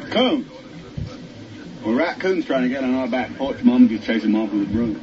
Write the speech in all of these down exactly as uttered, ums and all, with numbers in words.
Raccoon. Well, raccoon's trying to get on our back porch. Mama just chased him off with a broom.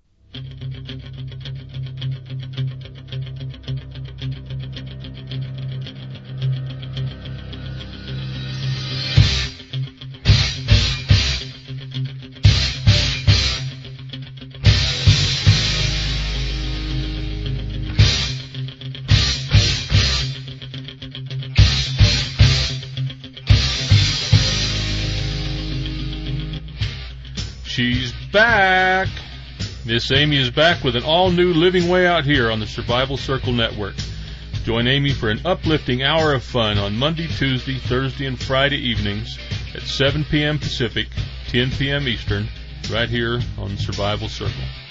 She's back. Miss Amy is back with an all-new Living Way Out Here on the Survival Circle Network. Join Amy for an uplifting hour of fun on Monday, Tuesday, Thursday, and Friday evenings at seven p.m. Pacific, ten p.m. Eastern, right here on Survival Circle.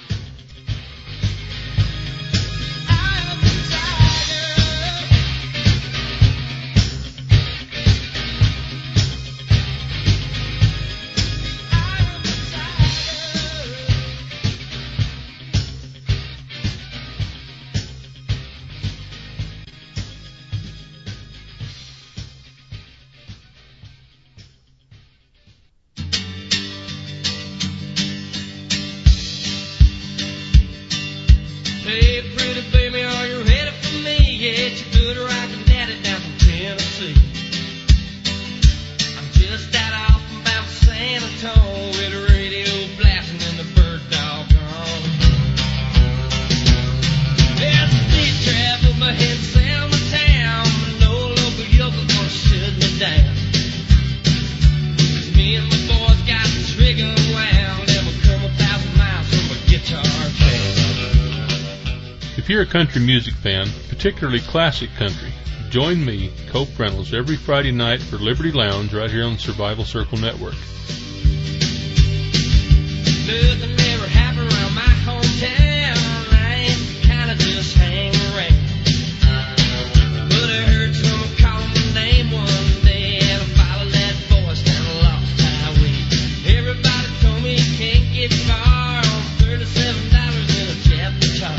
If you're a country music fan, particularly classic country, join me, Cope Reynolds, every Friday night for Liberty Lounge right here on the Survival Circle Network. Nothing ever happened around my hometown. I ain't kind of just hang around. But I heard someone call my name one day, and I followed that voice down a lost highway. Everybody told me you can't get far on thirty-seven dollars in a jet guitar.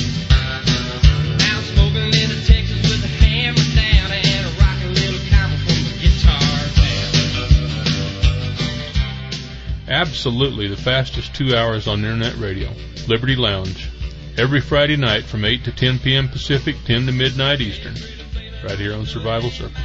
Absolutely the fastest two hours on Internet radio. Liberty Lounge. Every Friday night from eight to ten p.m. Pacific, ten to midnight Eastern. Right here on Survival Circle.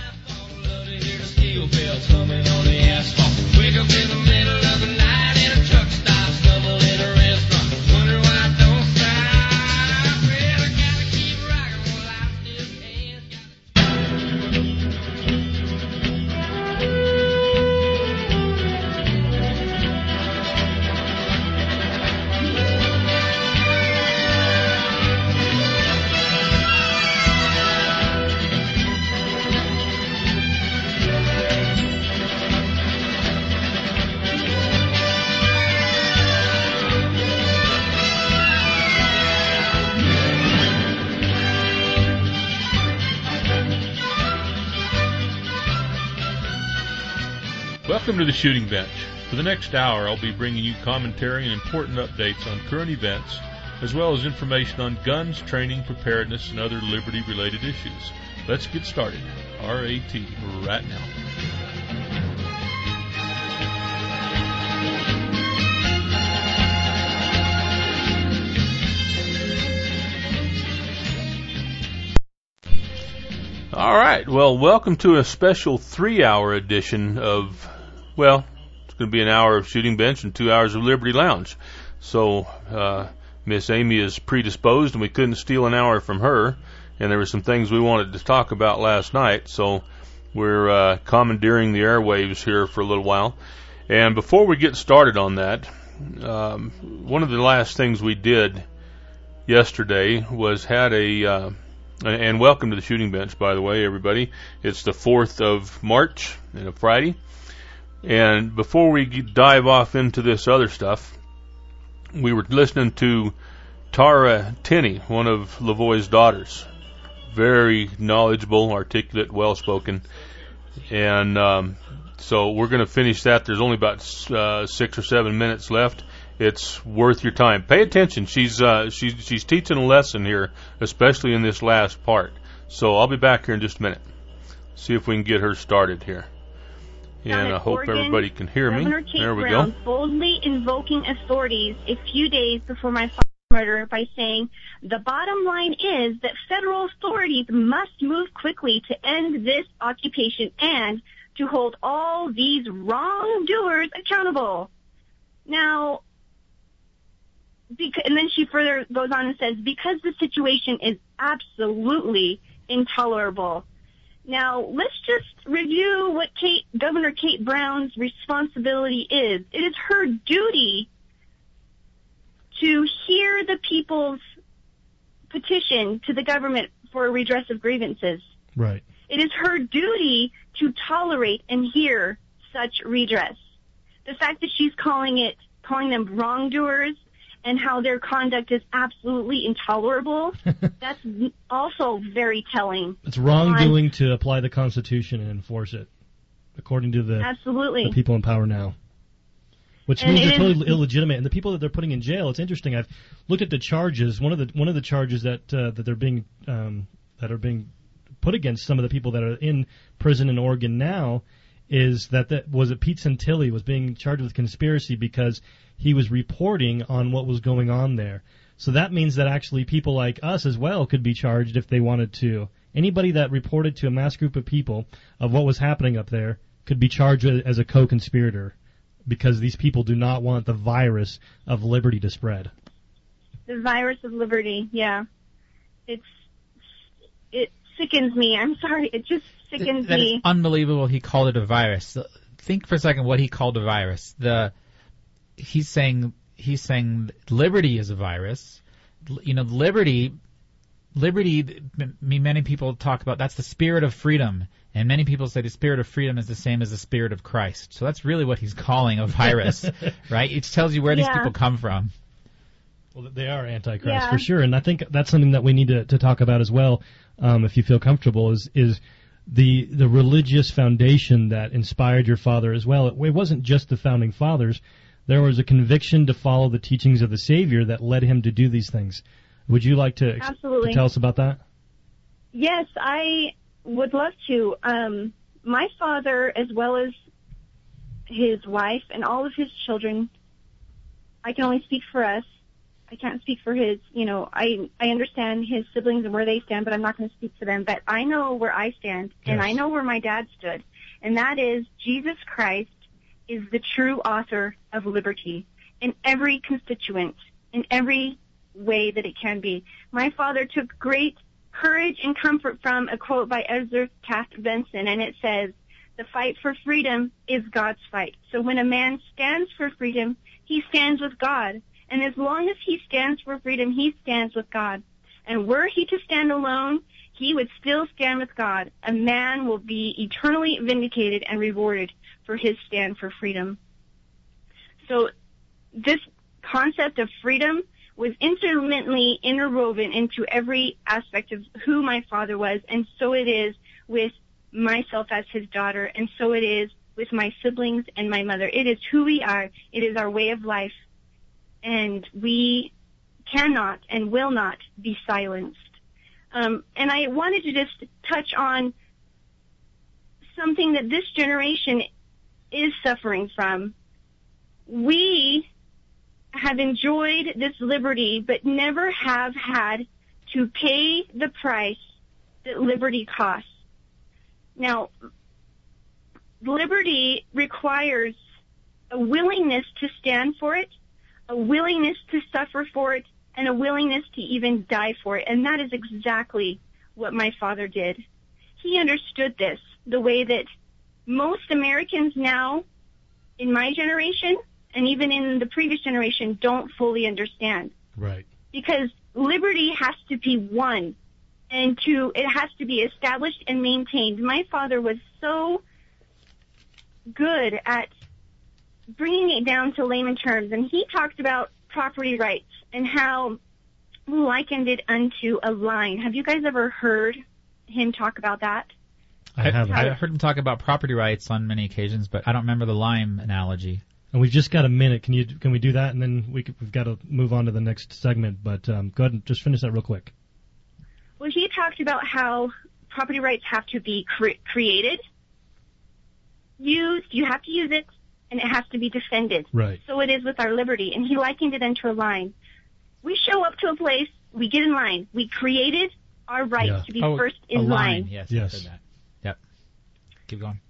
Welcome to the Shooting Bench. For the next hour, I'll be bringing you commentary and important updates on current events, as well as information on guns, training, preparedness, and other liberty-related issues. Let's get started. R A T right now. All right, well, welcome to a special three-hour edition of, well, it's going to be an hour of Shooting Bench and two hours of Liberty Lounge. So uh, Miss Amy is predisposed, and we couldn't steal an hour from her, and there were some things we wanted to talk about last night, so we're uh, commandeering the airwaves here for a little while. And before we get started on that, um, one of the last things we did yesterday was had a... Uh, And welcome to the Shooting Bench, by the way, everybody. It's the fourth of March, and a Friday. And before we dive off into this other stuff, we were listening to Tara Tinney, one of Lavoie's daughters. Very knowledgeable, articulate, well-spoken. And um, so we're going to finish that. There's only about uh, six or seven minutes left. It's worth your time. Pay attention. She's uh, she's she's teaching a lesson here, especially in this last part. So I'll be back here in just a minute. See if we can get her started here. Down And in I hope Oregon, everybody can hear me. Governor Kate There we Brown go. boldly invoking authorities a few days before my father's murder by saying, the bottom line is that federal authorities must move quickly to end this occupation and to hold all these wrongdoers accountable. Now, bec- and then she further goes on and says, because the situation is absolutely intolerable. Now, let's just review what Kate, Governor Kate Brown's responsibility is. It is her duty to hear the people's petition to the government for a redress of grievances. Right. It is her duty to tolerate and hear such redress. The fact that she's calling it, calling them wrongdoers and how their conduct is absolutely intolerable, that's also very telling. It's wrongdoing to apply the Constitution and enforce it, according to the, Absolutely. the people in power now. Which And means it they're is- totally illegitimate. And the people that they're putting in jail, it's interesting. I've looked at the charges. One of the one of the charges that uh, that they're being um, that are being put against some of the people that are in prison in Oregon now is that that was it Pete Santilli was being charged with conspiracy because he was reporting on what was going on there. So that means that actually people like us as well could be charged if they wanted to. Anybody that reported to a mass group of people of what was happening up there could be charged as a co-conspirator because these people do not want the virus of liberty to spread. The virus of liberty, yeah. It's, it sickens me. I'm sorry. It just sickens That me. is unbelievable. He called it a virus. Think for a second what he called a virus. The he's saying he's saying liberty is a virus. L- You know, liberty, liberty. m- Many people talk about that's the spirit of freedom, and many people say the spirit of freedom is the same as the spirit of Christ. So that's really what he's calling a virus, right? It tells you where these Yeah. people come from. Well, they are antichrist Yeah. for sure, and I think that's something that we need to, to talk about as well. Um, if you feel comfortable, is is the the religious foundation that inspired your father as well. It, it wasn't just the founding fathers. There was a conviction to follow the teachings of the Savior that led him to do these things. Would you like to, ex- Absolutely. to tell us about that? Yes, I would love to. Um, my father, as well as his wife and all of his children, I can only speak for us. I can't speak for his, you know, I I understand his siblings and where they stand, but I'm not going to speak for them. But I know where I stand, and Yes. I know where my dad stood, and that is Jesus Christ is the true author of liberty in every constituent, in every way that it can be. My father took great courage and comfort from a quote by Ezra Taft Benson, and it says, "The fight for freedom is God's fight." So when a man stands for freedom, he stands with God. And as long as he stands for freedom, he stands with God. And were he to stand alone, he would still stand with God. A man will be eternally vindicated and rewarded for his stand for freedom. So this concept of freedom was intimately interwoven into every aspect of who my father was, and so it is with myself as his daughter, and so it is with my siblings and my mother. It is who we are. It is our way of life. And we cannot and will not be silenced. Um, and I wanted to just touch on something that this generation is suffering from. We have enjoyed this liberty, but never have had to pay the price that liberty costs. Now, liberty requires a willingness to stand for it, a willingness to suffer for it, and a willingness to even die for it. And that is exactly what my father did. He understood this the way that most Americans now, in my generation, and even in the previous generation, don't fully understand. Right. Because liberty has to be won, and to it has to be established and maintained. My father was so good at bringing it down to layman terms, and he talked about property rights and how he likened it unto a line. Have you guys ever heard him talk about that? I haven't. I've heard him talk about property rights on many occasions, but I don't remember the lime analogy. And we've just got a minute. Can you can we do that, and then we could, we've got to move on to the next segment. But um, go ahead and just finish that real quick. Well, he talked about how property rights have to be cre- created, used, you have to use it, and it has to be defended. Right. So it is with our liberty. And he likened it into a line. We show up to a place, we get in line. We created our right Yeah. to be Oh, first a in line. line. Yes, Yes. I heard that. Yep. Keep going.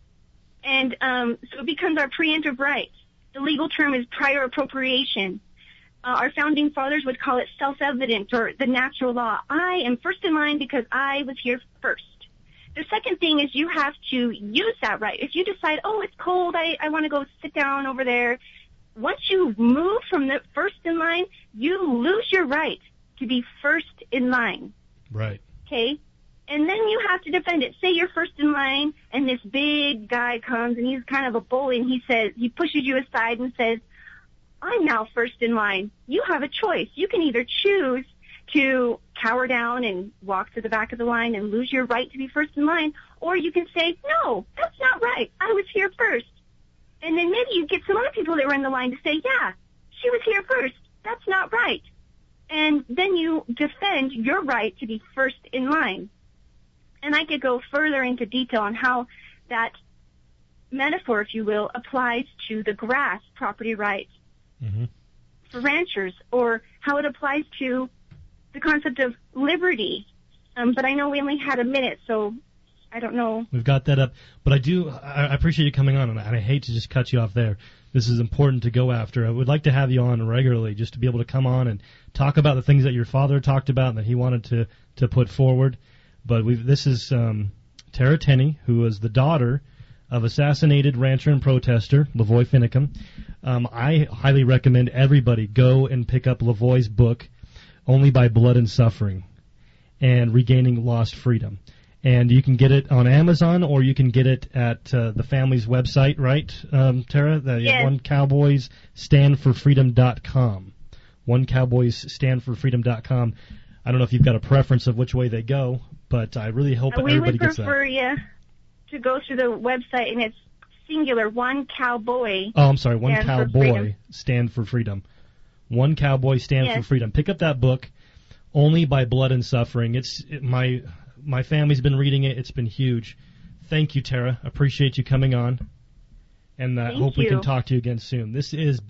And um, so it becomes our preemptive right. The legal term is prior appropriation. Uh, our founding fathers would call it self-evident or the natural law. I am first in line because I was here first. The second thing is you have to use that right. If you decide, oh, it's cold, I, I want to go sit down over there. Once you move from the first in line, you lose your right to be first in line. Right. Okay? And then you have to defend it. Say you're first in line, and this big guy comes, and he's kind of a bully, and he says, he pushes you aside and says, I'm now first in line. You have a choice. You can either choose to cower down and walk to the back of the line and lose your right to be first in line, or you can say, no, that's not right. I was here first. And then maybe you get some other people that were in the line to say, yeah, she was here first. That's not right. And then you defend your right to be first in line. And I could go further into detail on how that metaphor, if you will, applies to the grass property right Mm-hmm. for ranchers, or how it applies to the concept of liberty. Um, but I know we only had a minute, so I don't know. We've got that up. But I do, I I appreciate you coming on, and I hate to just cut you off there. This is important to go after. I would like to have you on regularly just to be able to come on and talk about the things that your father talked about and that he wanted to, to put forward. But we've, this is um, Tara Tenney, who was the daughter of assassinated rancher and protester Lavoy Finicum. Um, I highly recommend everybody go and pick up Lavoy's book, Only by Blood and Suffering, and Regaining Lost Freedom. And you can get it on Amazon, or you can get it at uh, the family's website, right, um, Tara? The Yes. One Cowboys Stand For Freedom dot com. One Cowboys Stand For Freedom dot com. I don't know if you've got a preference of which way they go, but I really hope Uh, we everybody would gets prefer that. you to go through the website, and it's singular, One Cowboy. Oh, I'm sorry. One Stand for Cowboy Freedom. Stand for Freedom. One Cowboy Stand Yes. for Freedom. Pick up that book, Only by Blood and Suffering. It's it, my my family's been reading it. It's been huge. Thank you, Tara. Appreciate you coming on, and I Thank hope we you. can talk to you again soon. This is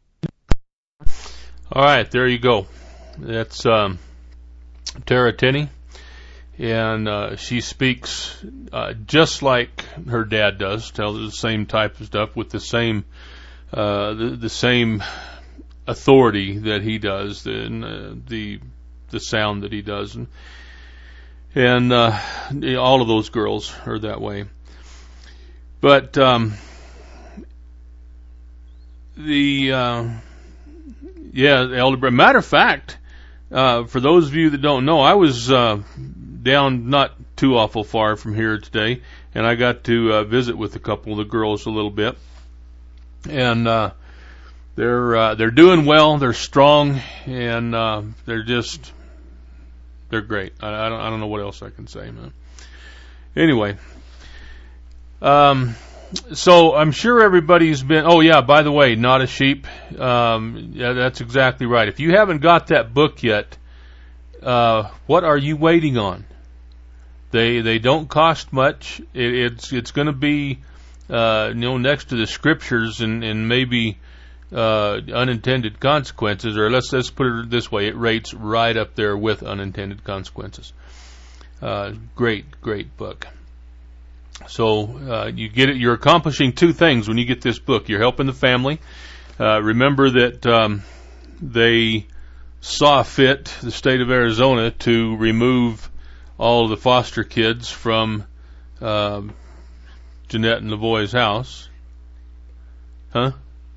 All right, there you go. That's um, Tara Tenney, and uh, she speaks uh, just like her dad does. Tells the same type of stuff with the same uh, the, the same authority that he does, and uh, the the sound that he does, and and uh, all of those girls are that way. But um, the uh, yeah, Elder Brett. Matter of fact, uh, for those of you that don't know, I was uh, down not too awful far from here today, and I got to uh, visit with a couple of the girls a little bit, and uh, they're uh, they're doing well. They're strong, and uh, they're just they're great. I, I don't I don't know what else I can say, man. Anyway, um. So I'm sure everybody's been. Oh yeah, by the way, Not a Sheep. Um, yeah, that's exactly right. If you haven't got that book yet, uh, what are you waiting on? They they don't cost much. It, it's it's going to be uh, you know next to the scriptures and and maybe uh, unintended consequences, or let's let's put it this way: it rates right up there with unintended consequences. Uh, great great book. So uh, you get it. You're accomplishing two things when you get this book. You're helping the family. Uh, remember that um, they saw fit, the state of Arizona, to remove all of the foster kids from um, Jeanette and Lavoy's house, huh?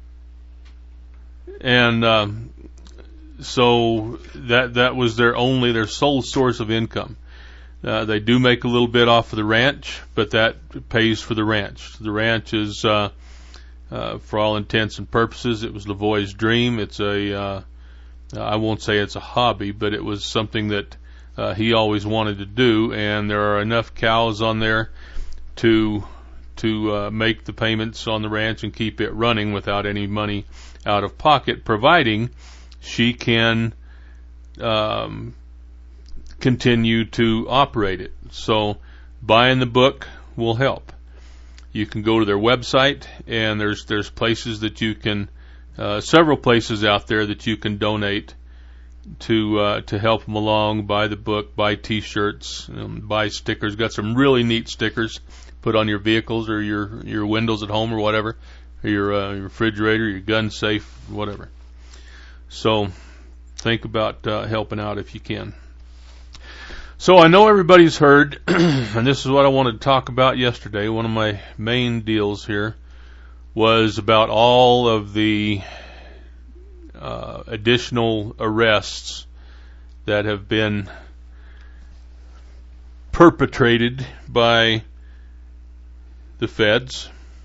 And um, so that that was their only, their sole source of income. Uh, they do make a little bit off of the ranch, but that pays for the ranch. The ranch is, uh, uh, for all intents and purposes, it was Lavoy's dream. It's a, uh, I won't say it's a hobby, but it was something that uh, he always wanted to do, and there are enough cows on there to to uh, make the payments on the ranch and keep it running without any money out of pocket, providing she can um, continue to operate it. So buying the book will help. You can go to their website, and there's there's places that you can, uh, several places out there that you can donate to uh, to help them along. Buy the book, buy T-shirts, um, buy stickers. Got some really neat stickers. Put on your vehicles or your your windows at home or whatever, or your, uh, your refrigerator, your gun safe, whatever. So think about uh, helping out if you can. So I know everybody's heard, and this is what I wanted to talk about yesterday. One of my main deals here was about all of the uh, additional arrests that have been perpetrated by the feds.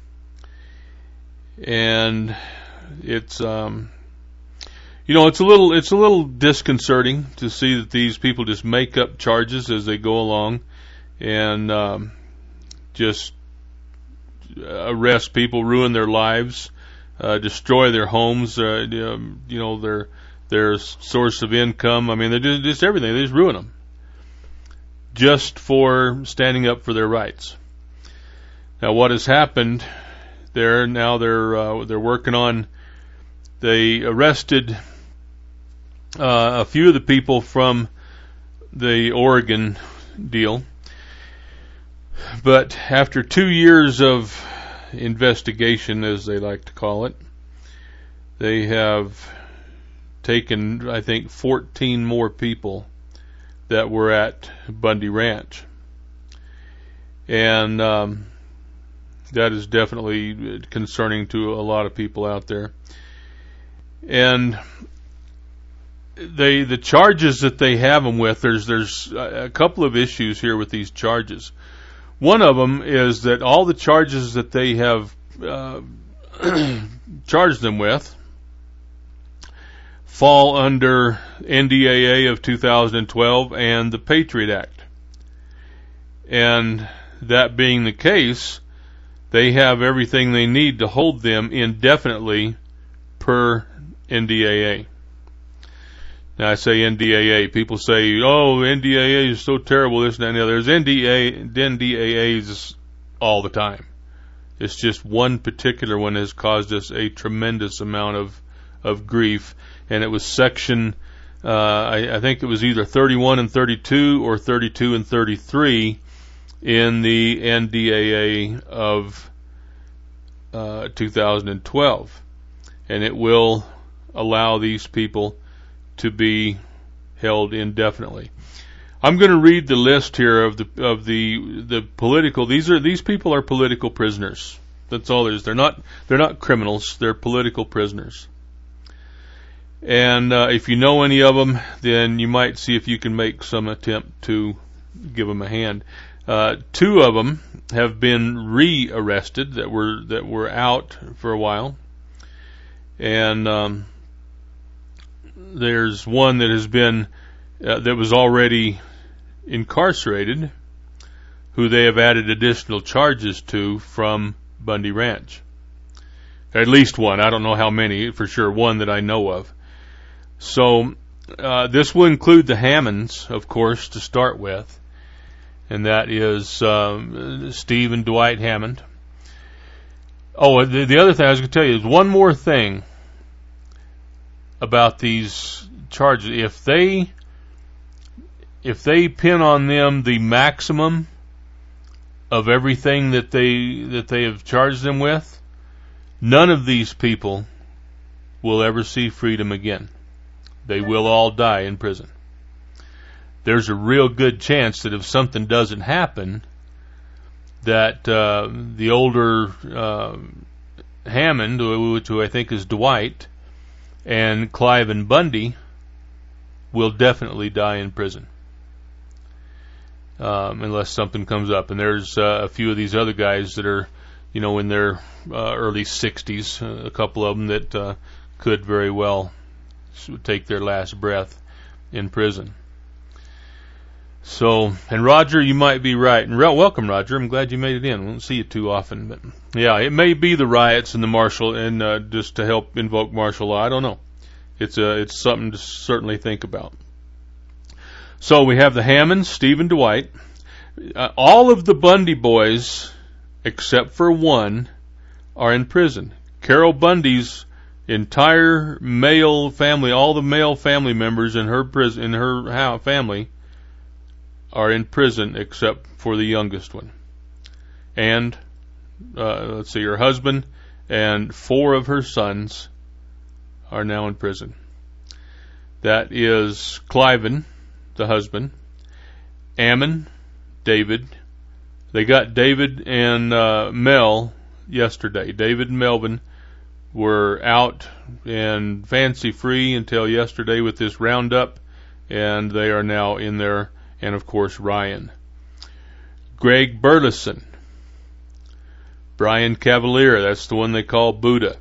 And it's um you know it's a little it's a little disconcerting to see that these people just make up charges as they go along and um just arrest people, ruin their lives, uh destroy their homes, uh, you know their their source of income. I mean, they do just everything. They just ruin them just for standing up for their rights. Now, what has happened there? Now they're uh, they're working on. They arrested uh, a few of the people from the Oregon deal, but after two years of investigation, as they like to call it, they have taken, I think, fourteen more people that were at Bundy Ranch, and um, that is definitely concerning to a lot of people out there. And they, the charges that they have them with, there's there's a couple of issues here with these charges. One of them is that all the charges that they have uh, charged them with fall under N D A A of two thousand twelve and the Patriot Act. And that being the case, they have everything they need to hold them indefinitely per N D A A. Now I say N D A A. People say, oh, N D A A is so terrible, this and that and the other. There's N D A As all the time. It's just one particular one has caused us a tremendous amount of, of grief. And it was section, uh, I, I think it was either thirty-one and thirty-two or thirty-two and thirty-three in the N D A A of uh, two thousand twelve. And it will allow these people to be held indefinitely. I'm going to read the list here of the of the the political. These are these people are political prisoners. That's all there is. They're not they're not criminals. They're political prisoners. And uh, if you know any of them, then you might see if you can make some attempt to give them a hand. Uh, two of them have been re-arrested that were that were out for a while, and um, there's one that has been uh, that was already incarcerated, who they have added additional charges to from Bundy Ranch. At least one. I don't know how many for sure. One that I know of. So uh, this will include the Hammonds, of course, to start with, and that is um, Steve and Dwight Hammond. Oh, the, the other thing I was going to tell you is one more thing about these charges. If they if they pin on them the maximum of everything that they that they have charged them with, none of these people will ever see freedom again. They will all die in prison. There's a real good chance that if something doesn't happen, that uh, the older uh, Hammond, who I think is Dwight, and Clive and Bundy will definitely die in prison. Um, unless something comes up. And there's uh, a few of these other guys that are, you know, in their uh, early sixties, uh, a couple of them that uh, could very well take their last breath in prison. So, and Roger, you might be right. And re- welcome, Roger. I'm glad you made it in. We don't see you too often, but yeah, it may be the riots and the martial, and uh, just to help invoke martial law. I don't know. It's a, it's something to certainly think about. So we have the Hammonds, Steve and Dwight, uh, all of the Bundy boys except for one, are in prison. Carol Bundy's entire male family, all the male family members in her prison, in her family, are in prison except for the youngest one. And uh, let's see, her husband and four of her sons are now in prison. That is Cliven, the husband, Ammon, David. They got David and uh, Mel yesterday. David and Melvin were out and fancy free until yesterday with this roundup, and they are now in there. And of course Ryan, Greg Burleson, Brian Cavalier, that's the one they call Buddha.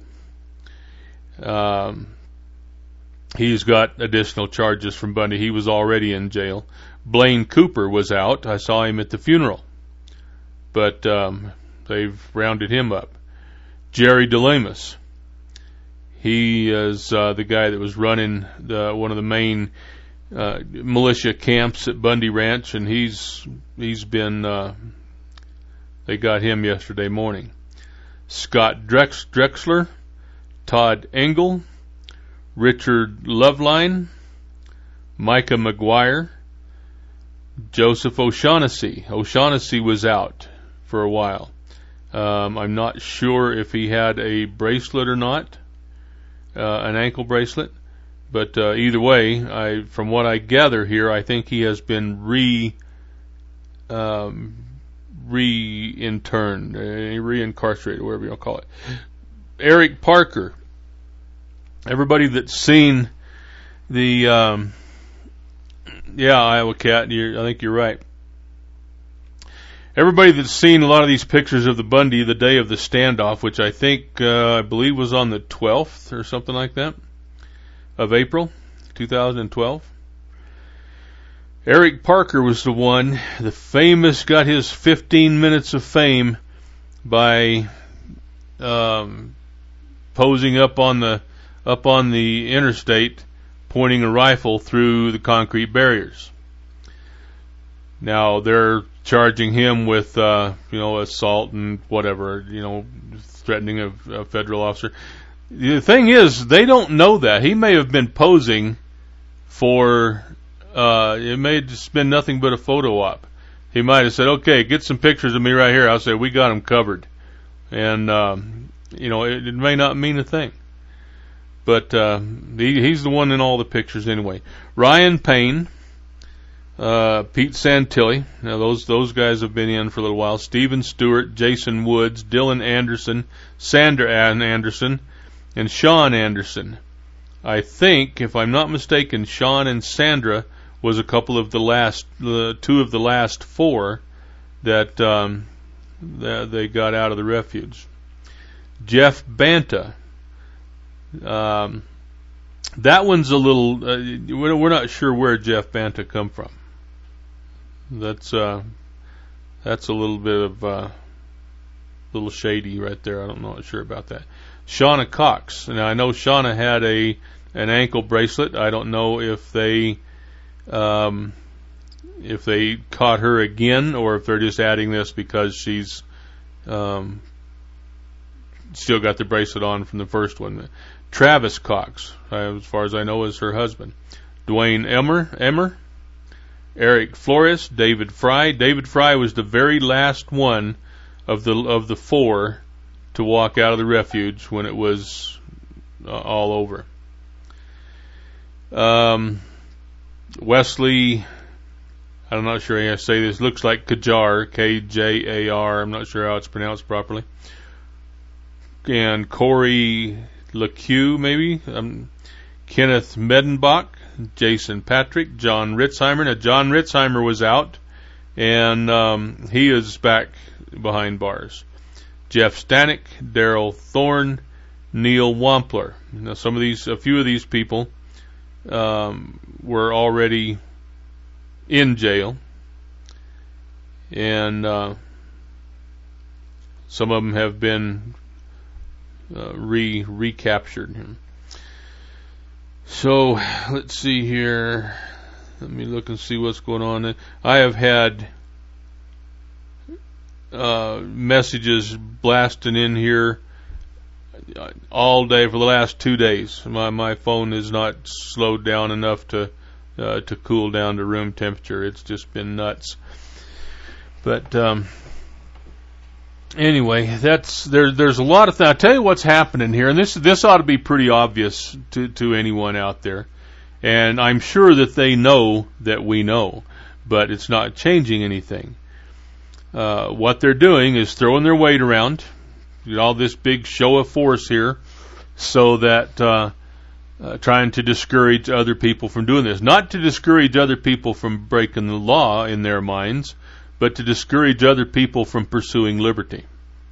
Um, he's got additional charges from Bundy. He was already in jail. Blaine Cooper was out. I saw him at the funeral, but um, they've rounded him up. Jerry DeLemus, he is uh, the guy that was running the, one of the main uh, militia camps at Bundy Ranch, and he's he's been uh, they got him yesterday morning. Scott Drex, Drexler, Todd Engel, Richard Loveline, Micah McGuire, Joseph O'Shaughnessy. O'Shaughnessy was out for a while. Um, I'm not sure if he had a bracelet or not, uh, an ankle bracelet. But uh, either way, I, from what I gather here, I think he has been re um, re-interned, uh, re-incarcerated, whatever you want to call it. Eric Parker. Everybody that's seen the um, yeah, Iowa Cat, you're, I think you're right. Everybody that's seen a lot of these pictures of the Bundy the day of the standoff, which I think, uh, I believe was on the twelfth or something like that, of April, two thousand twelve. Eric Parker was the one, the famous, got his fifteen minutes of fame by um, posing up on the up on the interstate, pointing a rifle through the concrete barriers. Now they're charging him with, uh, you know, assault and whatever, you know, threatening a, a federal officer. The thing is, they don't know that. He may have been posing for, uh, it may have just been nothing but a photo op. He might have said, okay, get some pictures of me right here. I'll say, we got him covered. And, um, you know, it, it may not mean a thing. But uh, he, he's the one in all the pictures anyway. Ryan Payne, uh, Pete Santilli. Now those those guys have been in for a little while. Stephen Stewart, Jason Woods, Dylan Anderson, Sandra Ann Anderson, and Sean Anderson. I think, if I'm not mistaken, Sean and Sandra was a couple of the last, uh, two of the last four that, um, that they got out of the refuge. Jeff Banta. Um, that one's a little, uh, we're, we're not sure where Jeff Banta come from. That's, uh, that's a little bit of, uh, little shady right there. I don't know, not sure about that. Shauna Cox. Now I know Shauna had a, an ankle bracelet. I don't know if they, um, if they caught her again or if they're just adding this because she's, um, still got the bracelet on from the first one. Travis Cox, uh, as far as I know, is her husband. Dwayne Emmer, Emmer, Eric Flores, David Fry. David Fry was the very last one of the of the four to walk out of the refuge when it was uh, all over. Um, Wesley, I'm not sure how to say this. Looks like Kajar, K J A R. I'm not sure how it's pronounced properly. And Corey LeCue, maybe, um, Kenneth Medenbach, Jason Patrick, John Ritzheimer. Now, John Ritzheimer was out, and um, he is back behind bars. Jeff Stanek, Daryl Thorne, Neil Wampler. Now, some of these, a few of these people um, were already in jail, and uh, some of them have been Uh, re recaptured him. So let's see here. Let me look and see what's going on. I have had uh, messages blasting in here all day for the last two days. My my phone is not slowed down enough to uh, to cool down to room temperature. It's just been nuts. But um, anyway, that's there. There's a lot of things. I'll tell you what's happening here, and this this ought to be pretty obvious to to anyone out there. And I'm sure that they know that we know, but it's not changing anything. Uh, what they're doing is throwing their weight around, all this big show of force here, so that uh, uh, trying to discourage other people from doing this. Not to discourage other people from breaking the law in their minds, but to discourage other people from pursuing liberty.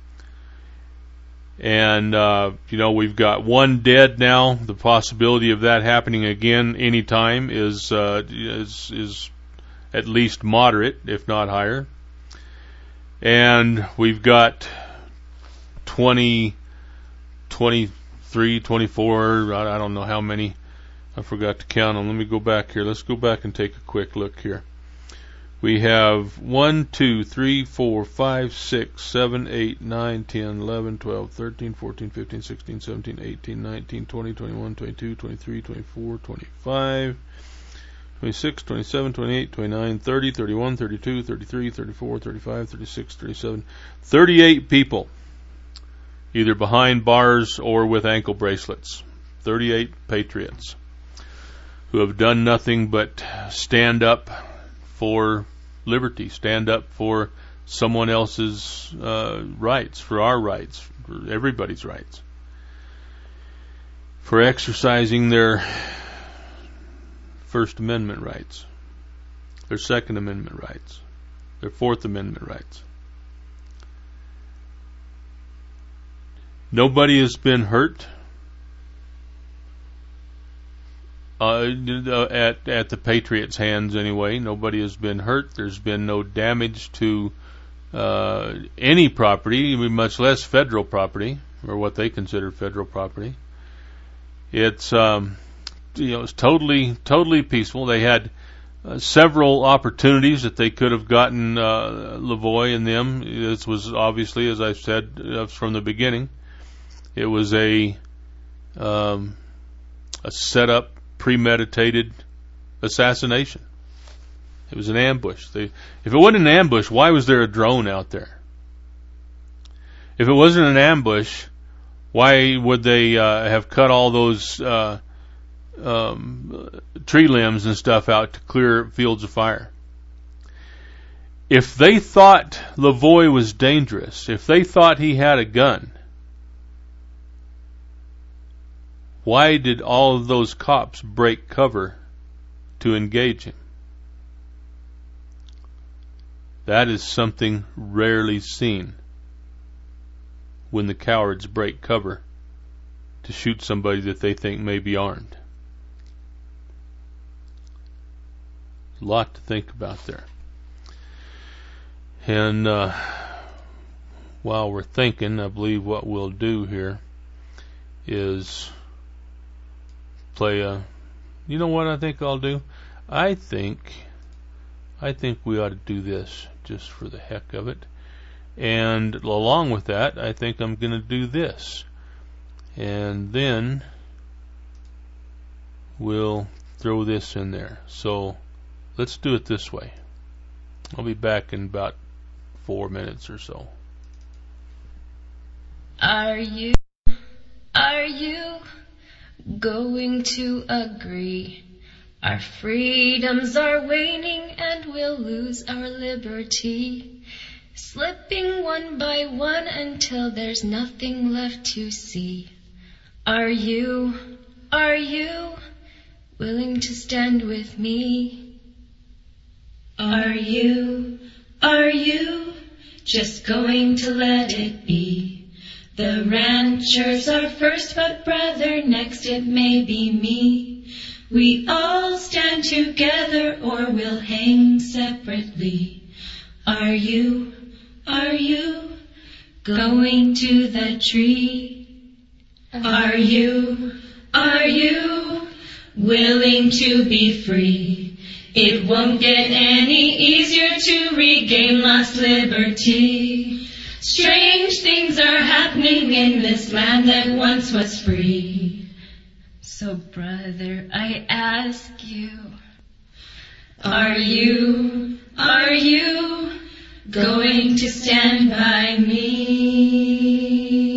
And, uh, you know, we've got one dead now. The possibility of that happening again anytime is, uh, is, is at least moderate, if not higher. And we've got twenty, twenty-three, twenty-four, I, I don't know how many. I forgot to count them. Let me go back here. Let's go back and take a quick look here. We have one, two, three, four, five, six, seven, eight, nine, ten, eleven, twelve, thirteen, fourteen, fifteen, sixteen, seventeen, eighteen, nineteen, twenty, twenty-one, twenty-two, twenty-three, twenty-four, twenty-five, twenty-six, twenty-seven, twenty-eight, twenty-nine, thirty, thirty-one, thirty-two, thirty-three, thirty-four, thirty-five, thirty-six, thirty-seven, thirty-eight people, either behind bars or with ankle bracelets. thirty-eight patriots who have done nothing but stand up for liberty, stand up for someone else's uh, rights, for our rights, for everybody's rights, for exercising their First Amendment rights, their Second Amendment rights, their Fourth Amendment rights. Nobody has been hurt uh, at at the Patriots' hands anyway. Nobody has been hurt. There's been no damage to uh, any property, much less federal property, or what they consider federal property. It's um, you know it's totally totally peaceful. They had uh, several opportunities that they could have gotten uh, Lavoie and them. This was obviously, as I've said uh, from the beginning, it was a um, a set-up, premeditated assassination. It was an ambush. They, if it wasn't an ambush, why was there a drone out there? If it wasn't an ambush, why would they uh, have cut all those uh, um, tree limbs and stuff out to clear fields of fire? If they thought Lavoie was dangerous, if they thought he had a gun, why did all of those cops break cover to engage him? That is something rarely seen, when the cowards break cover to shoot somebody that they think may be armed. A lot to think about there. And uh, while we're thinking, I believe what we'll do here is play a, you know what I think I'll do? I think, I think we ought to do this just for the heck of it. And along with that, I think I'm going to do this. And then we'll throw this in there. So let's do it this way. I'll be back in about four minutes or so. Are you, are you going to agree? Our freedoms are waning and we'll lose our liberty, slipping one by one until there's nothing left to see. Are you, are you willing to stand with me? Are you, are you just going to let it be? The ranchers are first, but brother, next it may be me. We all stand together or we'll hang separately. Are you, are you going to the tree? Are you, are you willing to be free? It won't get any easier to regain lost liberty. Strange things are happening in this land that once was free. So, brother, I ask you, are you, are you going to stand by me?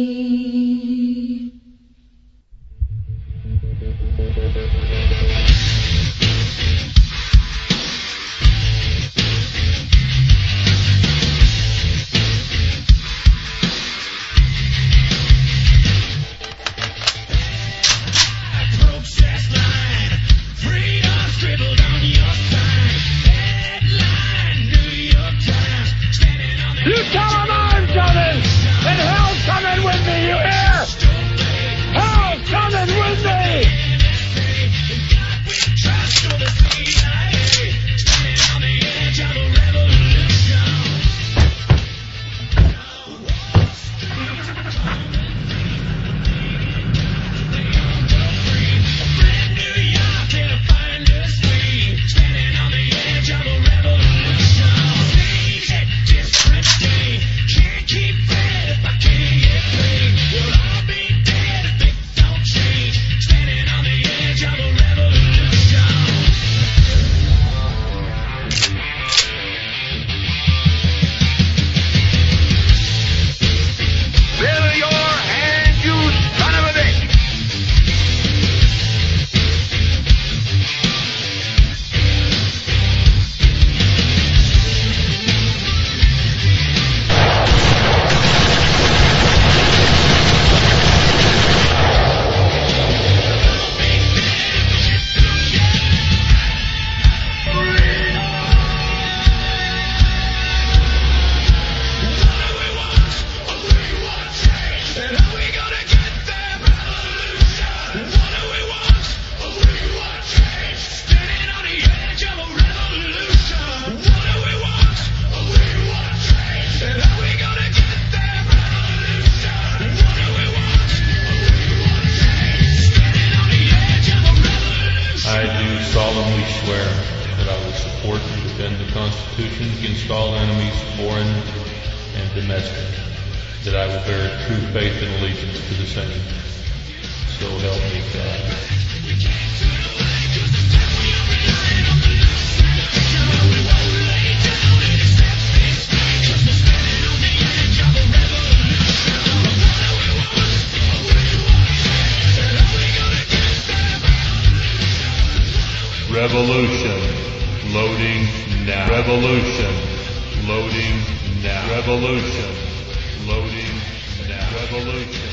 Revolution. Loading now. Revolution. Loading now. Revolution. Loading now. Revolution.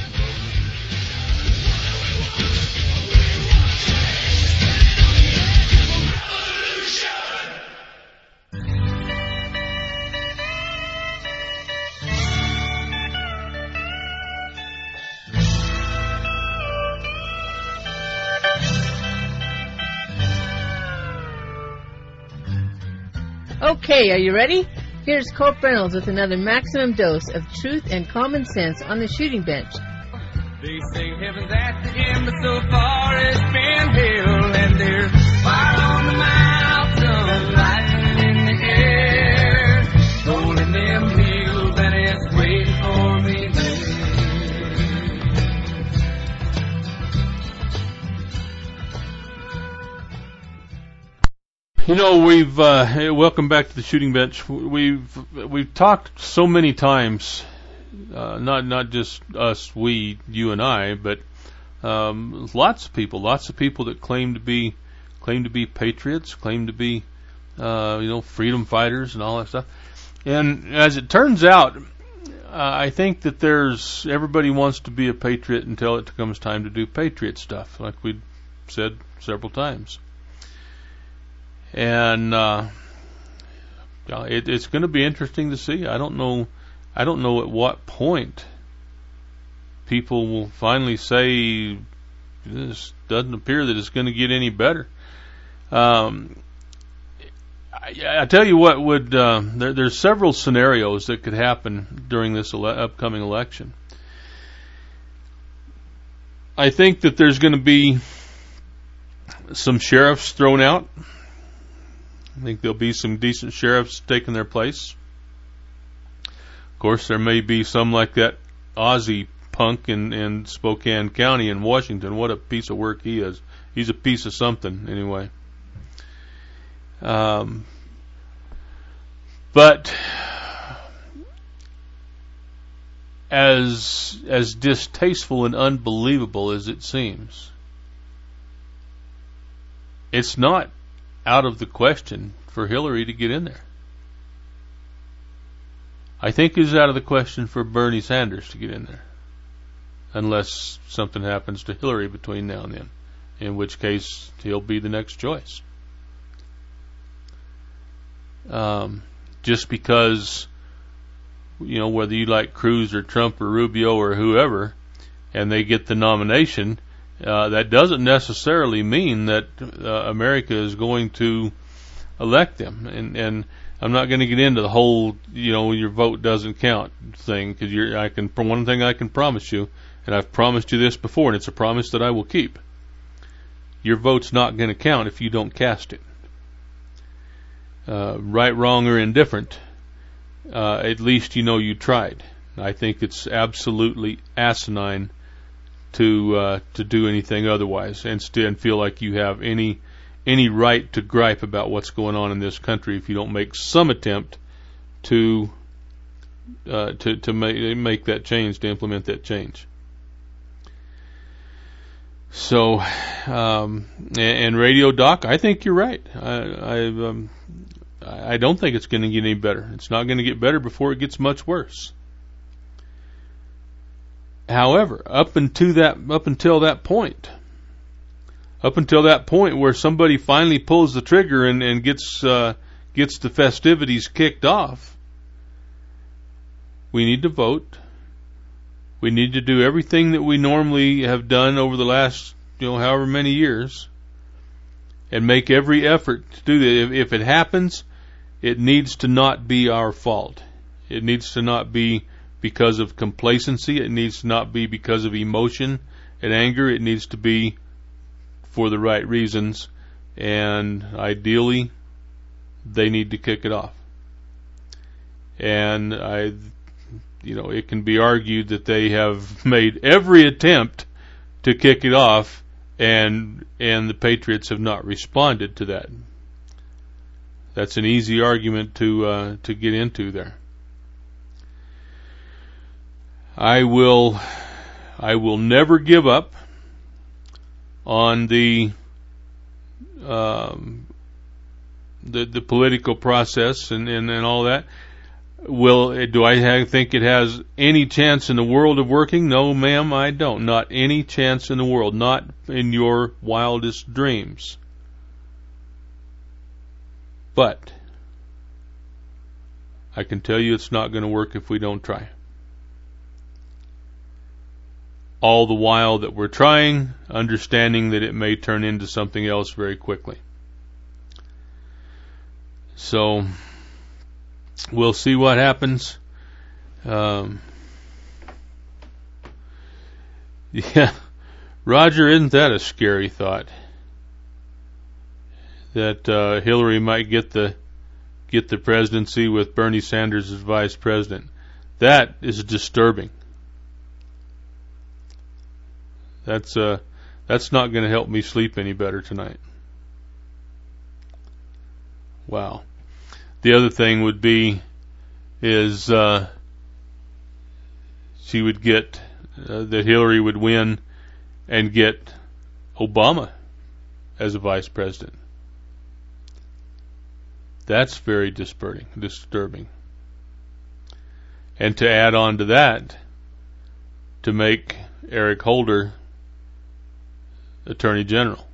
Okay, are you ready? Here's Colt Reynolds with another maximum dose of truth and common sense on the shooting bench. They say heaven's at the end, but so far it's been hell, and there's fire on the mountain, lightning in the air, rolling them hills, and it's waiting for me there. You know, we've uh, welcome back to the shooting bench. We've we've talked so many times, uh, not not just us, we, you and I, but um, lots of people, lots of people that claim to be claim to be patriots, claim to be uh, you know freedom fighters and all that stuff. And as it turns out, uh, I think that there's everybody wants to be a patriot until it comes time to do patriot stuff, like we said several times. And uh, it, it's going to be interesting to see. I don't know. I don't know at what point people will finally say this doesn't appear that it's going to get any better. Um, I, I tell you what would. Uh, there, there's several scenarios that could happen during this ele- upcoming election. I think that there's going to be some sheriffs thrown out. I think there'll be some decent sheriffs taking their place. Of course, there may be some like that Ozzy punk in, in Spokane County in Washington. What a piece of work he is. He's a piece of something, anyway. Um, but as as distasteful and unbelievable as it seems, it's not out of the question for Hillary to get in there. I think it's out of the question for Bernie Sanders to get in there, unless something happens to Hillary between now and then, in which case he'll be the next choice. Um, just because, you know, whether you like Cruz or Trump or Rubio or whoever, and they get the nomination, uh, that doesn't necessarily mean that uh, America is going to elect them. And, and I'm not going to get into the whole, you know, your vote doesn't count thing, because you're, I can, one thing I can promise you, and I've promised you this before, and it's a promise that I will keep. Your vote's not going to count if you don't cast it. Uh, right, wrong, or indifferent, uh, at least you know you tried. I think it's absolutely asinine to uh, to do anything otherwise, and still and feel like you have any any right to gripe about what's going on in this country if you don't make some attempt to uh, to to make make that change, to implement that change. So, um, and, and Radio Doc, I think you're right. I I, um, I don't think it's going to get any better. It's not going to get better before it gets much worse. However, up until that up until that point, up until that point where somebody finally pulls the trigger and, and gets uh, gets the festivities kicked off, we need to vote. We need to do everything that we normally have done over the last, you know, however many years, and make every effort to do that. If, if it happens, it needs to not be our fault. It needs to not be because of complacency. It needs to not be because of emotion and anger. It needs to be for the right reasons, and ideally, they need to kick it off. And I, you know, it can be argued that they have made every attempt to kick it off, and and the Patriots have not responded to that. That's an easy argument to uh, to get into there. I will, I will never give up on the um, the the political process and, and, and all that. Will do I have, think it has any chance in the world of working? No, ma'am, I don't. Not any chance in the world. Not in your wildest dreams. But I can tell you it's not going to work if we don't try. All the while that we're trying, understanding that it may turn into something else very quickly. So we'll see what happens. Um, yeah, Roger, isn't that a scary thought? That uh, Hillary might get the get the presidency with Bernie Sanders as vice president. That is disturbing. That's uh, that's not going to help me sleep any better tonight. Wow. The other thing would be is uh, she would get uh, that Hillary would win and get Obama as a vice president. That's very disturbing. Disturbing. And to add on to that, to make Eric Holder Attorney General.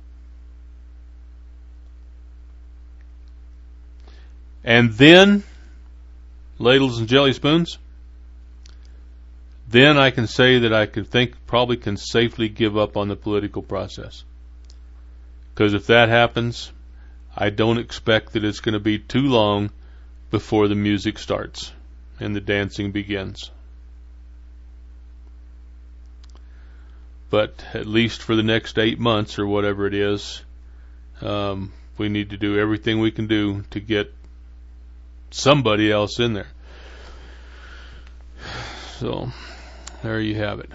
And then, ladles and jelly spoons, then I can say that I could think, probably can safely give up on the political process. Because if that happens, I don't expect that it's going to be too long before the music starts and the dancing begins. But at least for the next eight months or whatever it is, um, we need to do everything we can do to get somebody else in there. So, there you have it.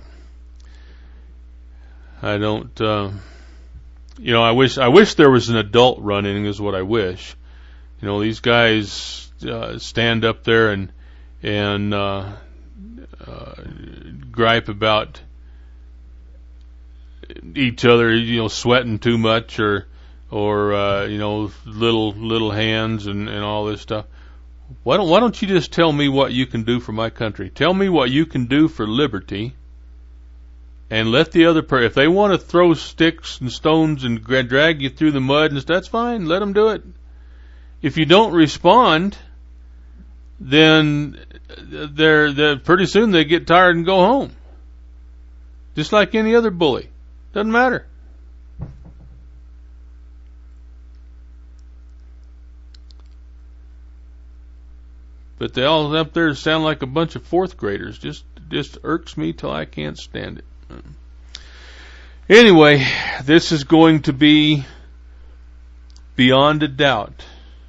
I don't, uh, you know, I wish, I wish there was an adult running is what I wish. You know, these guys, uh, stand up there and, and, uh, uh, gripe about each other, you know, sweating too much or, or, uh, you know, little, little hands and, and all this stuff. Why don't, why don't you just tell me what you can do for my country? Tell me what you can do for liberty, and let the other person, if they want to throw sticks and stones and drag you through the mud and stuff, that's fine. Let them do it. If you don't respond, then they're, they're pretty soon they get tired and go home. Just like any other bully. Doesn't matter. But they all up there sound like a bunch of fourth graders. Just, just irks me till I can't stand it. Anyway, this is going to be, beyond a doubt,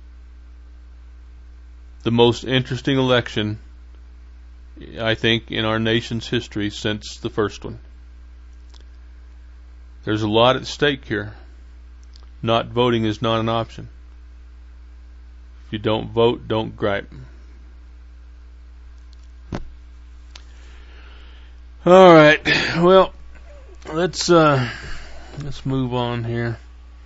the most interesting election, I think, in our nation's history since the first one. There's a lot at stake here. Not voting is not an option. If you don't vote, don't gripe. All right. Well, let's uh, let's move on here.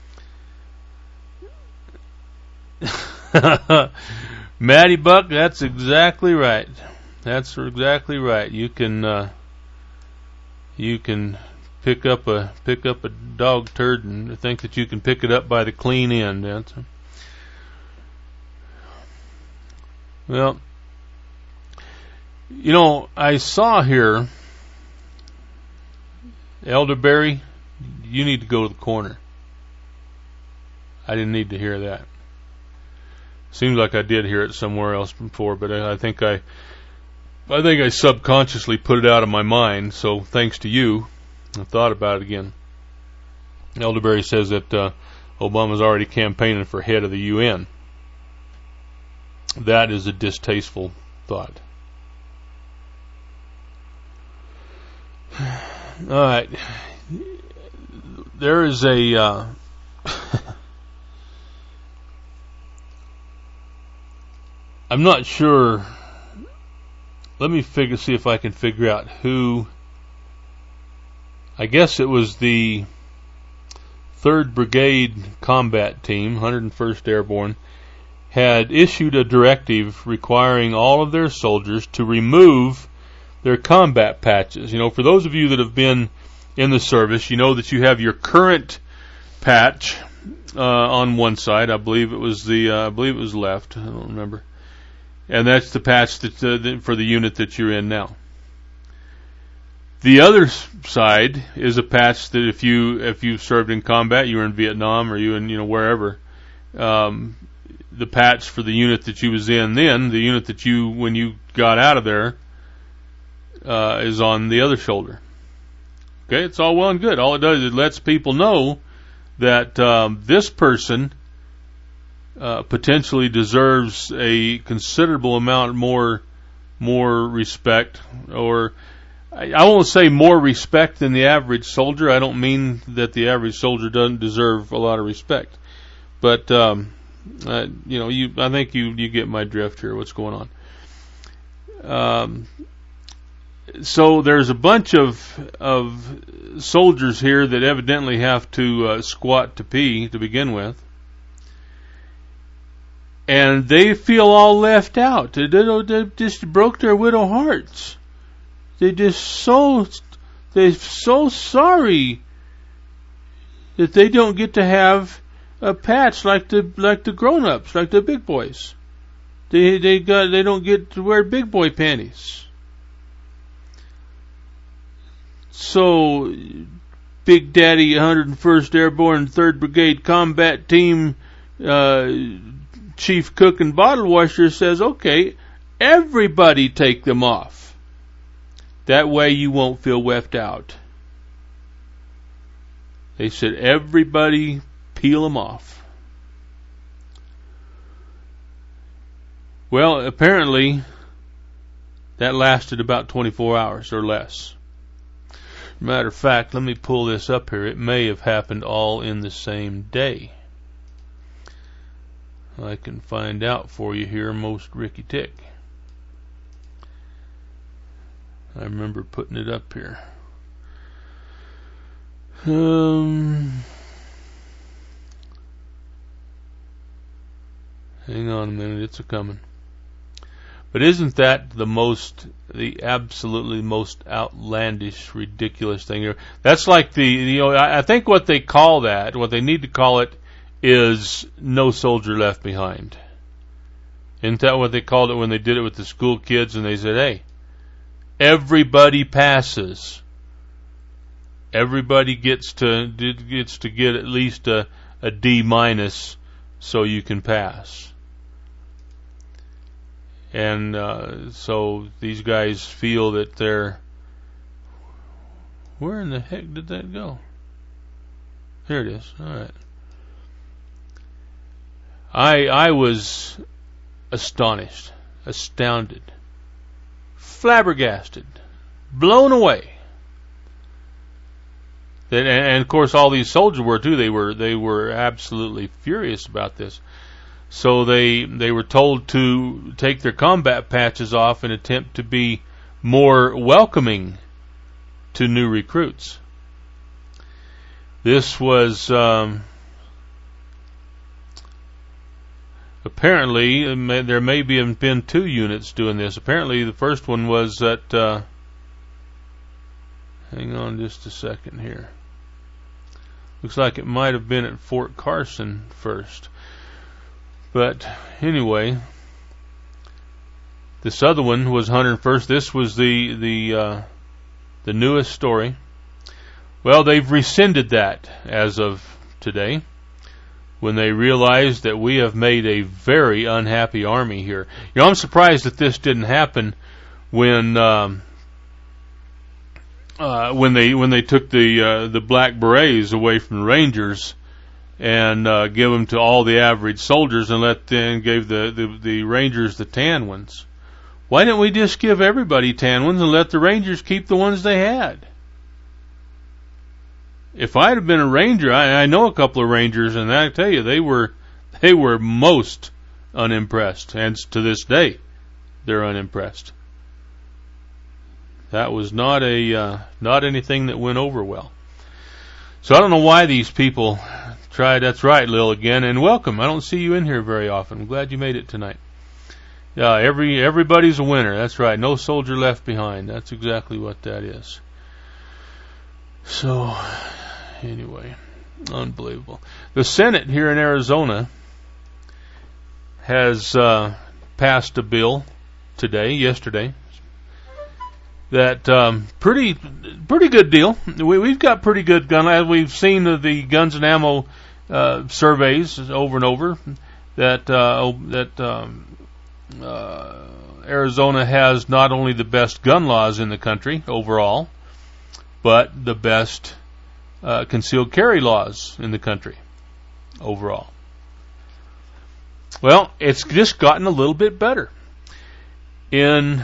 Matty Buck, that's exactly right. That's exactly right. You can uh, you can pick up a pick up a dog turd and think that you can pick it up by the clean end. That's, well, you know, I saw here, Elderberry, you need to go to the corner. I didn't need to hear that. Seems like I did hear it somewhere else before, but I, I think I, I think I subconsciously put it out of my mind. So thanks to you, I thought about it again. Elderberry says that uh, Obama's already campaigning for head of the U N. That is a distasteful thought. All right, there is a. Uh, I'm not sure. Let me figure, see if I can figure out who. I guess it was the third Brigade Combat Team, one hundred first Airborne, had issued a directive requiring all of their soldiers to remove their combat patches. You know, for those of you that have been in the service, you know that you have your current patch uh, on one side. I believe it was the, uh, I believe it was left. I don't remember. And that's the patch that, uh, that for the unit that you're in now. The other side is a patch that if you if you served in combat, you were in Vietnam or you in you know wherever, um, the patch for the unit that you was in then, the unit that you when you got out of there, uh, is on the other shoulder. Okay, it's all well and good. All it does is it lets people know that um, this person uh, potentially deserves a considerable amount more more respect, or I, I won't say more respect than the average soldier. I don't mean that the average soldier doesn't deserve a lot of respect, but um, uh, you know, you I think you you get my drift here. What's going on? Um, so there's a bunch of of soldiers here that evidently have to uh, squat to pee to begin with. And they feel all left out. They, they, they just broke their widow hearts. They just so they're so sorry that they don't get to have a patch like the like the grown-ups, like the big boys. They they got they don't get to wear big boy panties. So, Big Daddy one hundred first Airborne third Brigade Combat Team uh, Chief Cook and Bottle Washer says, okay, everybody take them off. That way you won't feel left out. They said, everybody peel them off. Well, apparently that lasted about twenty-four hours or less. Matter of fact, let me pull this up here. It may have happened all in the same day. I can find out for you here, most Ricky Tick. I remember putting it up here. Um, hang on a minute, it's a coming. But isn't that the most, the absolutely most outlandish, ridiculous thing here? That's like the, you know, I, I think what they call that, what they need to call it, is No Soldier Left Behind. Isn't that what they called it when they did it with the school kids and they said, hey, everybody passes. Everybody gets to gets to get at least a, a D minus so you can pass. And uh, so these guys feel that they're... Where in the heck did that go? Here it is. All right. I I was astonished, astounded, flabbergasted, blown away. And, and of course, all these soldiers were too. They were they were absolutely furious about this. So they they were told to take their combat patches off and attempt to be more welcoming to new recruits. This was um, apparently there may be been two units doing this. Apparently, the first one was at. Uh, hang on, just a second here. Looks like it might have been at Fort Carson first. But anyway, this other one was one hundred first. This was the the uh, the newest story. Well, they've rescinded that as of today, when they realized that we have made a very unhappy army here. You know, I'm surprised that this didn't happen when um, uh, when they when they took the uh, the Black Berets away from the Rangers and uh, give them to all the average soldiers, and let then gave the, the, the Rangers the tan ones. Why didn't we just give everybody tan ones and let the Rangers keep the ones they had? If I'd have been a Ranger, I, I know a couple of Rangers, and I tell you, they were they were most unimpressed, and to this day, they're unimpressed. That was not a uh, not anything that went over well. So I don't know why these people. Try, that's right, Lil, again, and welcome. I don't see you in here very often. I'm glad you made it tonight. Yeah, every everybody's a winner. That's right. No soldier left behind. That's exactly what that is. So, anyway, unbelievable. The Senate here in Arizona has uh, passed a bill today, yesterday, that um, pretty pretty good deal. We, we've got pretty good gun. As we've seen the, the guns and ammo uh, surveys over and over, that uh, that um, uh, Arizona has not only the best gun laws in the country overall, but the best uh, concealed carry laws in the country overall. Well, it's just gotten a little bit better. In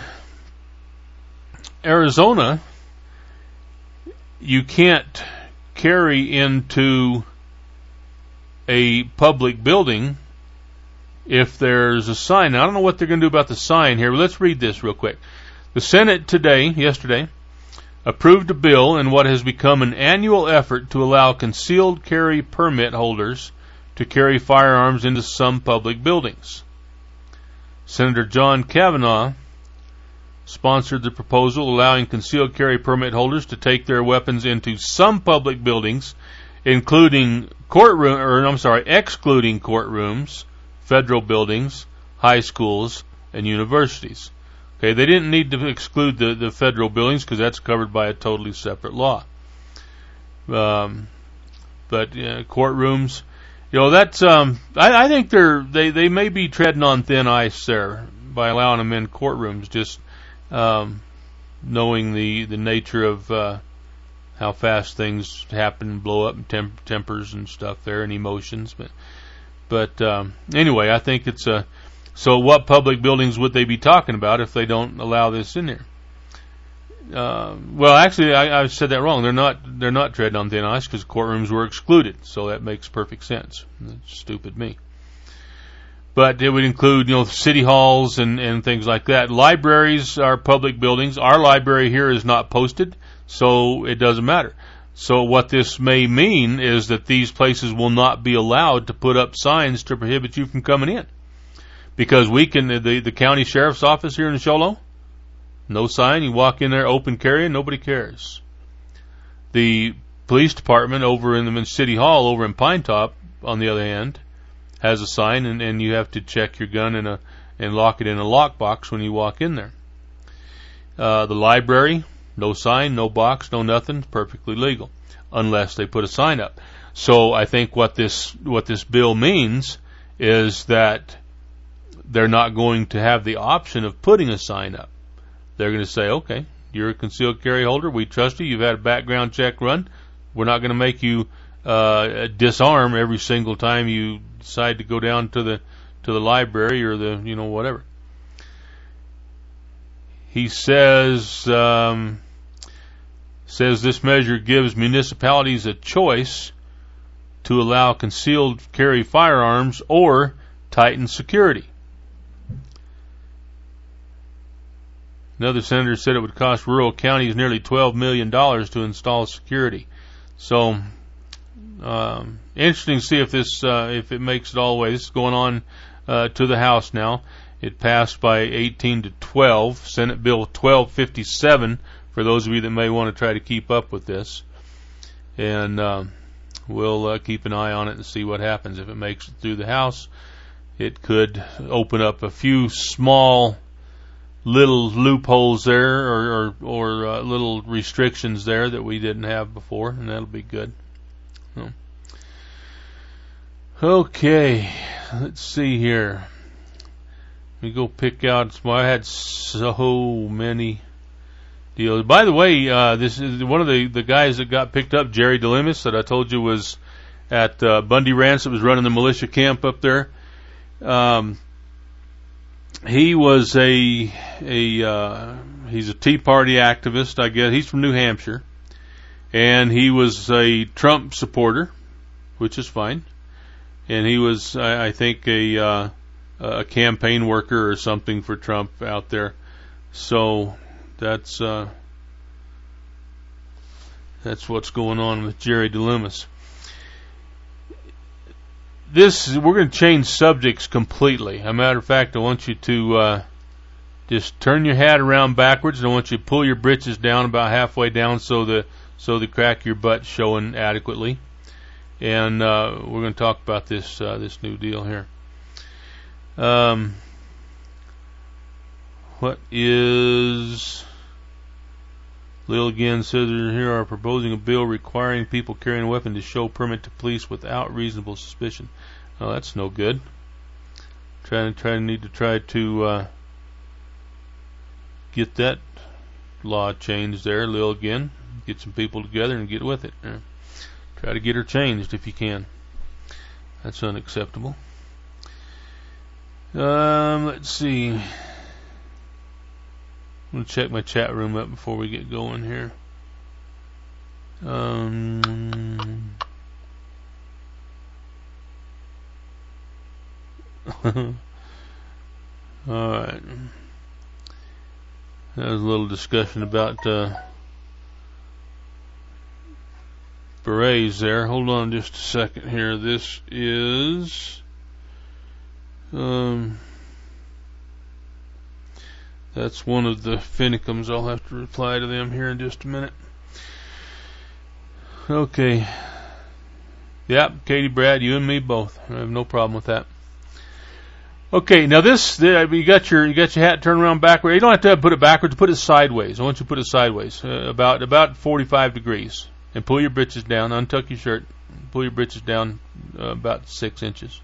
Arizona, you can't carry into a public building if there's a sign. Now, I don't know what they're going to do about the sign here, but let's read this real quick. The Senate today, yesterday, approved a bill in what has become an annual effort to allow concealed carry permit holders to carry firearms into some public buildings. Senator John Kavanaugh sponsored the proposal allowing concealed carry permit holders to take their weapons into some public buildings, including courtroom, or I'm sorry, excluding courtrooms, federal buildings, high schools, and universities. Okay, they didn't need to exclude the, the federal buildings because that's covered by a totally separate law. Um, but uh, courtrooms, you know, that's um, I, I think they're they they may be treading on thin ice there by allowing them in courtrooms, just um, knowing the the nature of uh, how fast things happen, blow up, and temp- tempers and stuff there, and emotions. But but um, anyway, I think it's a So what public buildings would they be talking about if they don't allow this in there? Uh, well, actually, I, I said that wrong. They're not. They're not treading on thin ice because courtrooms were excluded. So that makes perfect sense. That's stupid me. But it would include, you know, city halls and, and things like that. Libraries are public buildings. Our library here is not posted, so it doesn't matter. So what this may mean is that these places will not be allowed to put up signs to prohibit you from coming in. Because we can, the, the county sheriff's office here in Sholo, no sign. You walk in there, open carry, and nobody cares. The police department over in the City Hall over in Pine Top, on the other hand, has a sign, and, and you have to check your gun in a and lock it in a lockbox when you walk in there. Uh, the library, no sign, no box, no nothing, perfectly legal, unless they put a sign up. So I think what this what this bill means is that they're not going to have the option of putting a sign up. They're going to say, okay, you're a concealed carry holder. We trust you. You've had a background check run. We're not going to make you uh, disarm every single time you decide to go down to the to the library or the, you know, whatever. He says um, says this measure gives municipalities a choice to allow concealed carry firearms or tighten security. Another senator said it would cost rural counties nearly twelve million dollars to install security. So, um, interesting to see if this, uh, if it makes it all the way. This is going on uh, to the House now. It passed by eighteen to twelve. Senate Bill twelve fifty-seven, for those of you that may want to try to keep up with this. And um, we'll uh, keep an eye on it and see what happens. If it makes it through the House, it could open up a few small little loopholes there, or or, or uh, little restrictions there that we didn't have before, and that'll be good. So. Okay, let's see here. Let me go pick out. I had so many deals. By the way, uh, this is one of the, the guys that got picked up, Jerry DeLemis, that I told you was at uh, Bundy Ranch, that was running the militia camp up there. Um, He was a a uh, he's a Tea Party activist, I guess. He's from New Hampshire, and he was a Trump supporter, which is fine. And he was, I, I think, a uh, a campaign worker or something for Trump out there. So that's uh, that's what's going on with Jerry DeLemis. This, we're going to change subjects completely. As a matter of fact, I want you to uh, just turn your hat around backwards, and I want you to pull your britches down about halfway down so the so the crack of your butt's showing adequately. And uh, we're going to talk about this uh, this new deal here. Um, what is Lil again says here are proposing a bill requiring people carrying a weapon to show permit to police without reasonable suspicion. Oh, that's no good. Trying to try to need to try to uh, get that law changed there, Lil again. Get some people together and get with it. Yeah. Try to get her changed if you can. That's unacceptable. Um, let's see. I'm going to check my chat room up before we get going here. Um, Alright. That was a little discussion about uh, berets there. Hold on just a second here. This is... Um... That's one of the Finicums. I'll have to reply to them here in just a minute. Okay. Yep, Katie, Brad, you and me both. I have no problem with that. Okay, now this, you got your you got your hat turned around backward. You don't have to put it backwards. Put it sideways. I want you to put it sideways, uh, about about forty-five degrees, and pull your britches down. Untuck your shirt. Pull your britches down uh, about six inches.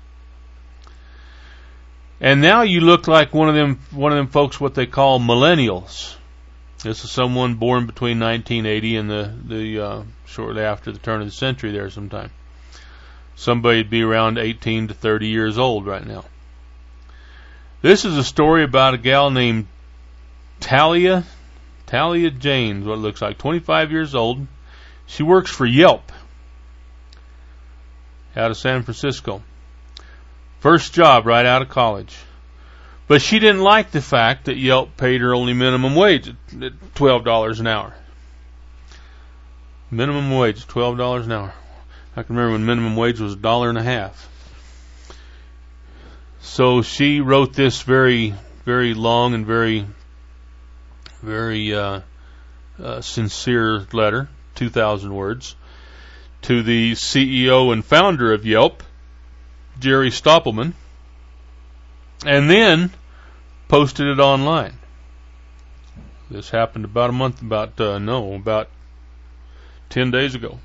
And now you look like one of them one of them folks what they call millennials. This is someone born between nineteen eighty and the the uh, shortly after the turn of the century there sometime. Somebody'd be around eighteen to thirty years old right now. This is a story about a gal named Talia, Talia James, what it looks like, twenty-five years old. She works for Yelp out of San Francisco. First job right out of college. But she didn't like the fact that Yelp paid her only minimum wage at twelve dollars an hour. Minimum wage, twelve dollars an hour. I can remember when minimum wage was a dollar and a half. So she wrote this very, very long and very, very uh, uh, sincere letter, two thousand words, to the C E O and founder of Yelp, Jerry Stoppelman, and then posted it online. This happened about a month, about, uh, no, about ten days ago.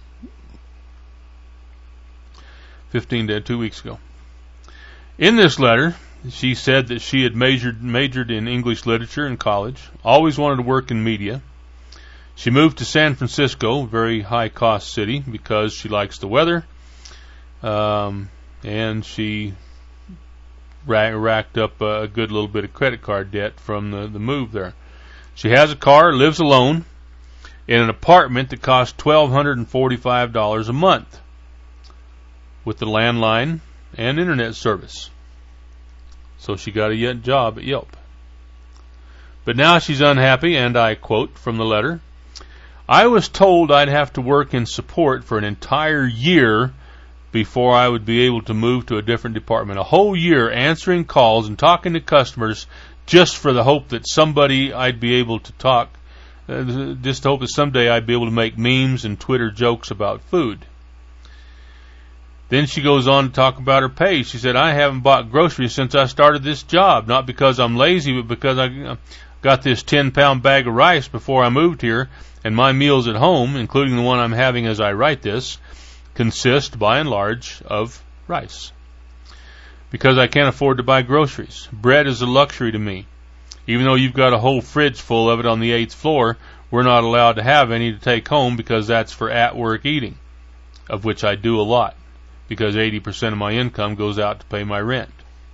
fifteen days, two weeks ago. In this letter, she said that she had majored, majored in English literature in college, always wanted to work in media. She moved to San Francisco, a very high-cost city, because she likes the weather, um, and she ra- racked up a good little bit of credit card debt from the, the move there. She has a car, lives alone, in an apartment that costs one thousand two hundred forty-five dollars a month, with the landline and internet service. So she got a job at Yelp. But now she's unhappy, and I quote from the letter, "I was told I'd have to work in support for an entire year before I would be able to move to a different department. A whole year answering calls and talking to customers just for the hope that somebody I'd be able to talk, uh, just the hope that someday I'd be able to make memes and Twitter jokes about food." Then she goes on to talk about her pay. She said, "I haven't bought groceries since I started this job, not because I'm lazy, but because I got this ten-pound bag of rice before I moved here, and my meals at home, including the one I'm having as I write this, consist, by and large, of rice. Because I can't afford to buy groceries. Bread is a luxury to me. Even though you've got a whole fridge full of it on the eighth floor, we're not allowed to have any to take home because that's for at-work eating, of which I do a lot, because eighty percent of my income goes out to pay my rent."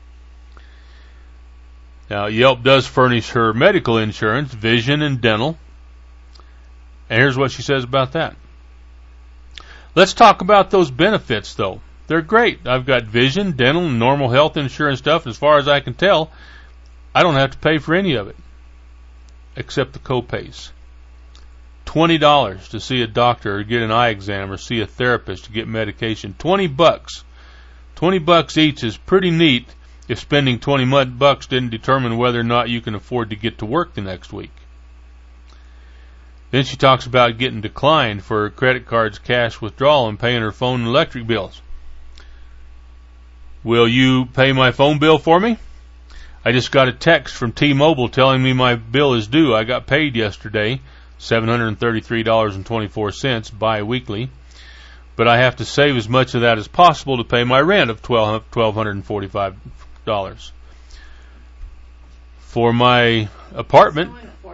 Now, Yelp does furnish her medical insurance, vision and dental. And here's what she says about that. Let's talk about those benefits, though. They're great. I've got vision, dental, and normal health insurance stuff. As far as I can tell, I don't have to pay for any of it, except the co-pays. twenty dollars to see a doctor or get an eye exam or see a therapist to get medication. twenty bucks. twenty bucks each is pretty neat if spending twenty bucks didn't determine whether or not you can afford to get to work the next week. Then she talks about getting declined for her credit card's cash withdrawal and paying her phone and electric bills. "Will you pay my phone bill for me? I just got a text from T-Mobile telling me my bill is due. I got paid yesterday, seven hundred thirty-three dollars and twenty-four cents bi-weekly, but I have to save as much of that as possible to pay my rent of one thousand two hundred forty-five dollars. For my apartment..."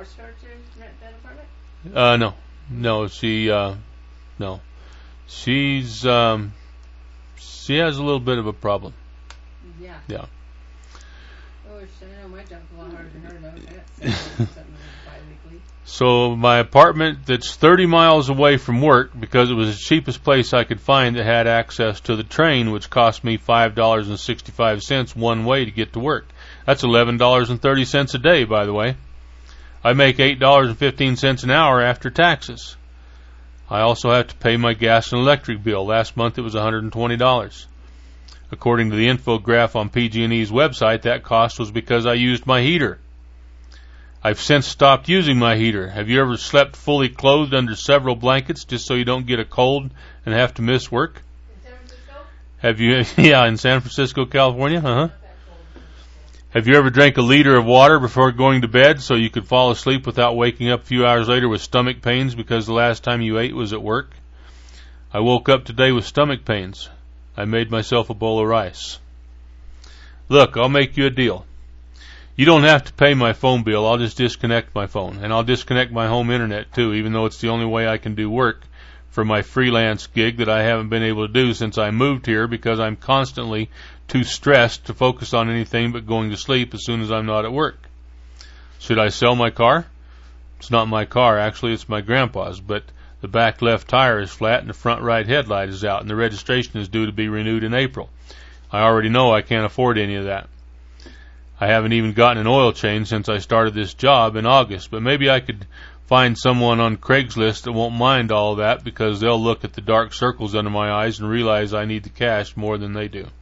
Uh, no. No, she, uh, no. She's, um, she has a little bit of a problem. Yeah. Yeah. Oh, I know my job's a lot harder than her, though. I got something bi-weekly. So my apartment that's thirty miles away from work, because it was the cheapest place I could find that had access to the train, which cost me five dollars and sixty-five cents one way to get to work. That's eleven dollars and thirty cents a day, by the way. I make eight dollars and fifteen cents an hour after taxes. I also have to pay my gas and electric bill. Last month it was one hundred twenty dollars. According to the infograph on P G and E's website, that cost was because I used my heater. I've since stopped using my heater. Have you ever slept fully clothed under several blankets just so you don't get a cold and have to miss work? In San Francisco? Have you? Yeah, in San Francisco, California. Uh huh. Have you ever drank a liter of water before going to bed so you could fall asleep without waking up a few hours later with stomach pains because the last time you ate was at work? I woke up today with stomach pains. I made myself a bowl of rice. Look, I'll make you a deal. You don't have to pay my phone bill. I'll just disconnect my phone. And I'll disconnect my home internet, too, even though it's the only way I can do work for my freelance gig that I haven't been able to do since I moved here because I'm constantly too stressed to focus on anything but going to sleep as soon as I'm not at work. Should I sell my car? It's not my car, actually, it's my grandpa's, but the back left tire is flat and the front right headlight is out, and the registration is due to be renewed in April. I already know I can't afford any of that. I haven't even gotten an oil change since I started this job in August, but maybe I could find someone on Craigslist that won't mind all that because they'll look at the dark circles under my eyes and realize I need the cash more than they do.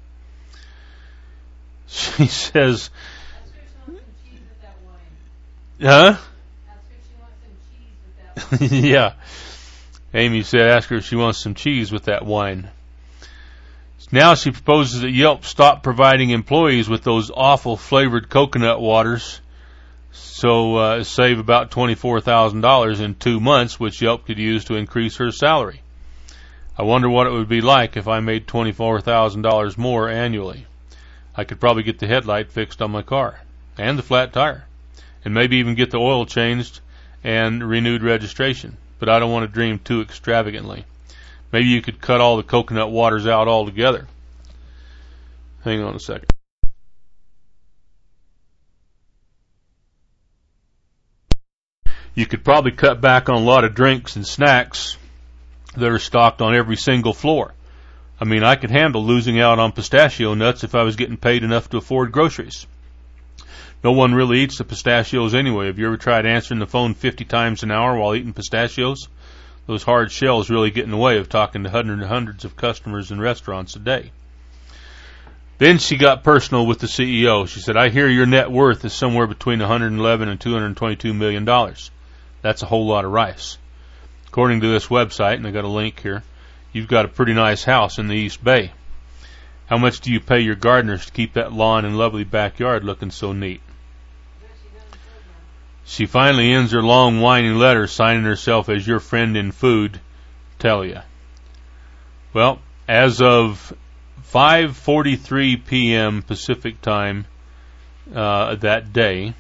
She says, huh? Yeah. Amy said, ask her if she wants some cheese with that wine. Now she proposes that Yelp stop providing employees with those awful flavored coconut waters, so uh, save about twenty-four thousand dollars in two months, which Yelp could use to increase her salary. I wonder what it would be like if I made twenty-four thousand dollars more annually. I could probably get the headlight fixed on my car, and the flat tire, and maybe even get the oil changed and renewed registration, but I don't want to dream too extravagantly. Maybe you could cut all the coconut waters out altogether. Hang on a second. You could probably cut back on a lot of drinks and snacks that are stocked on every single floor. I mean, I could handle losing out on pistachio nuts if I was getting paid enough to afford groceries. No one really eats the pistachios anyway. Have you ever tried answering the phone fifty times an hour while eating pistachios? Those hard shells really get in the way of talking to hundreds and hundreds of customers in restaurants a day. Then she got personal with the C E O. She said, I hear your net worth is somewhere between one hundred eleven and two hundred twenty-two million dollars. That's a whole lot of rice. According to this website, and I got a link here, you've got a pretty nice house in the East Bay. How much do you pay your gardeners to keep that lawn and lovely backyard looking so neat? She finally ends her long whining letter signing herself as your friend in food, Telia. Well, as of five forty-three p.m. Pacific time uh, that day,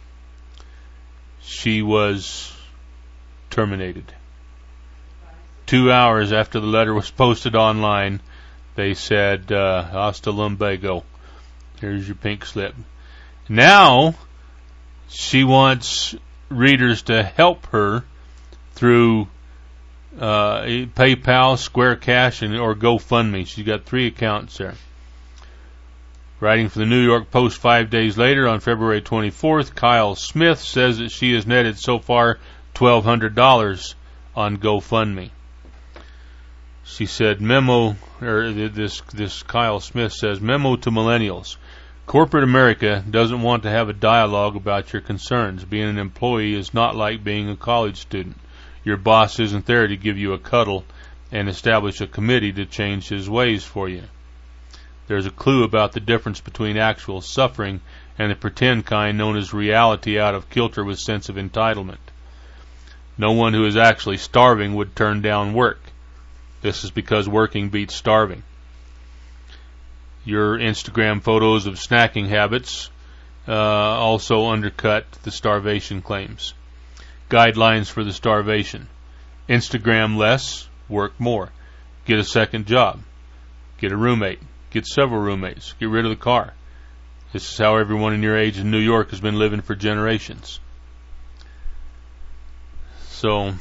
she was terminated. Two hours after the letter was posted online, they said, uh, hasta lumbago. Here's your pink slip. Now she wants readers to help her through uh, PayPal, Square Cash, and or GoFundMe. She's got three accounts there. Writing for the New York Post five days later on February twenty-fourth, Kyle Smith says that she has netted so far twelve hundred dollars on GoFundMe. She said, memo, or this, this Kyle Smith says, memo to millennials. Corporate America doesn't want to have a dialogue about your concerns. Being an employee is not like being a college student. Your boss isn't there to give you a cuddle and establish a committee to change his ways for you. There's a clue about the difference between actual suffering and the pretend kind known as reality out of kilter with sense of entitlement. No one who is actually starving would turn down work. This is because working beats starving. Your Instagram photos of snacking habits uh, also undercut the starvation claims. Guidelines for the starvation. Instagram less, work more. Get a second job. Get a roommate. Get several roommates. Get rid of the car. This is how everyone in your age in New York has been living for generations. So,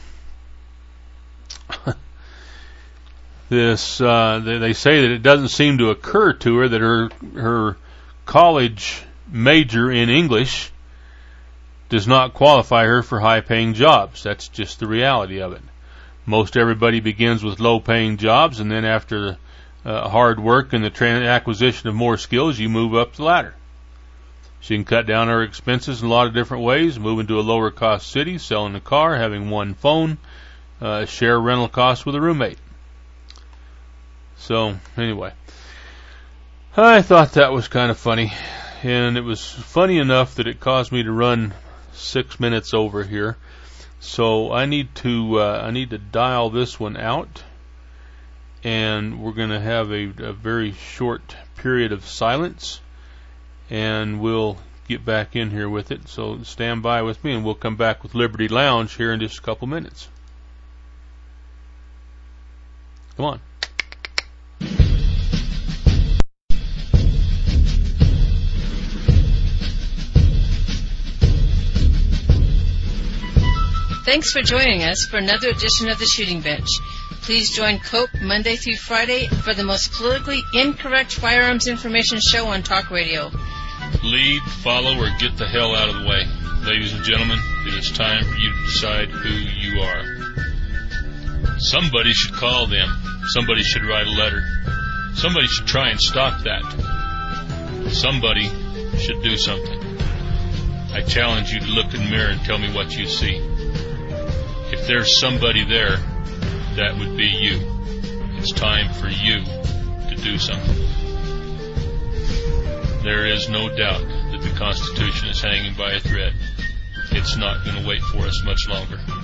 this uh, they, they say that it doesn't seem to occur to her that her her college major in English does not qualify her for high-paying jobs. That's just the reality of it. Most everybody begins with low-paying jobs, and then after uh, hard work and the tra- acquisition of more skills, you move up the ladder. She can cut down her expenses in a lot of different ways, move into a lower-cost city, selling a car, having one phone, uh, share rental costs with a roommate. So, anyway, I thought that was kind of funny, and it was funny enough that it caused me to run six minutes over here. So I need to uh, I need to dial this one out, and we're going to have a, a very short period of silence, and we'll get back in here with it. So stand by with me, and we'll come back with Liberty Lounge here in just a couple minutes. Come on. Thanks for joining us for another edition of The Shooting Bench. Please join Cope Monday through Friday for the most politically incorrect firearms information show on talk radio. Lead, follow, or get the hell out of the way. Ladies and gentlemen, it is time for you to decide who you are. Somebody should call them. Somebody should write a letter. Somebody should try and stop that. Somebody should do something. I challenge you to look in the mirror and tell me what you see. If there's somebody there, that would be you. It's time for you to do something. There is no doubt that the Constitution is hanging by a thread. It's not going to wait for us much longer.